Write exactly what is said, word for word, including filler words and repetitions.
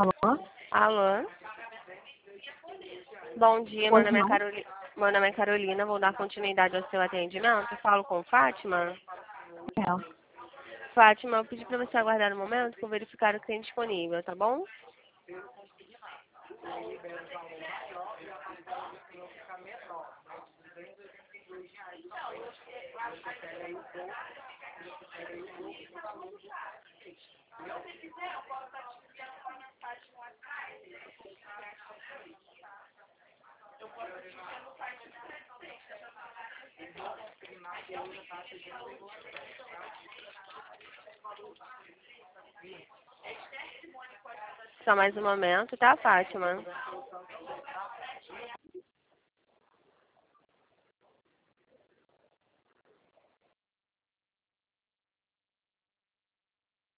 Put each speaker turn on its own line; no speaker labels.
Alô?
Alô? Bom dia, meu
Pois
nome é
não?
Carolina. Meu nome é Carolina, vou dar continuidade ao seu atendimento. Eu falo com Fátima.
É.
Fátima, eu pedi para você aguardar um momento para eu verificar o que tem disponível, tá bom? Só mais um momento, tá, Fátima?